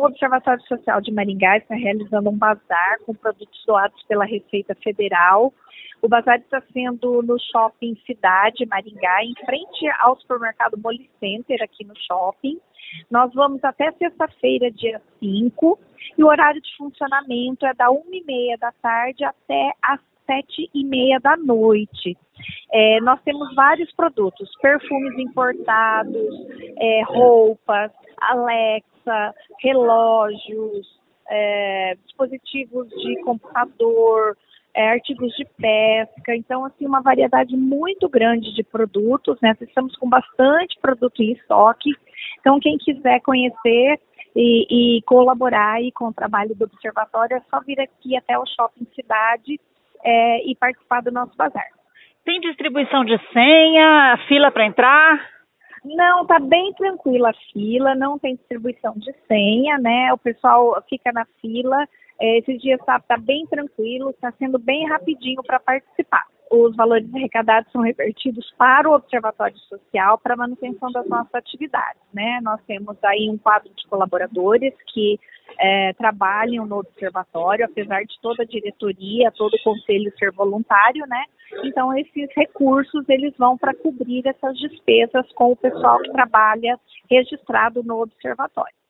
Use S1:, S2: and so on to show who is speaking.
S1: O Observatório Social de Maringá está realizando um bazar com produtos doados pela Receita Federal. O bazar está sendo no Shopping Cidade Maringá, em frente ao supermercado Moli Center, aqui no shopping. Nós vamos até sexta-feira, dia 5, e o horário de funcionamento é da 1h30 da tarde até às 7h30 da noite. Nós temos vários produtos, perfumes importados, roupas, Alexa, relógios, dispositivos de computador, artigos de pesca. Então, assim, uma variedade muito grande de produtos, né? Estamos com bastante produto em estoque. Então, quem quiser conhecer e colaborar aí com o trabalho do Observatório, é só vir aqui até o Shopping Cidade e participar do nosso bazar.
S2: Tem distribuição de senha, fila para entrar?
S1: Não, tá bem tranquila a fila, não tem distribuição de senha, né? O pessoal fica na fila. Esses dias tá bem tranquilo, está sendo bem rapidinho para participar. Os valores arrecadados são revertidos para o Observatório Social para a manutenção das nossas atividades, né? Nós temos aí um quadro de colaboradores que trabalham no Observatório, apesar de toda a diretoria, todo o conselho ser voluntário, né? Então, esses recursos, eles vão para cobrir essas despesas com o pessoal que trabalha registrado no Observatório.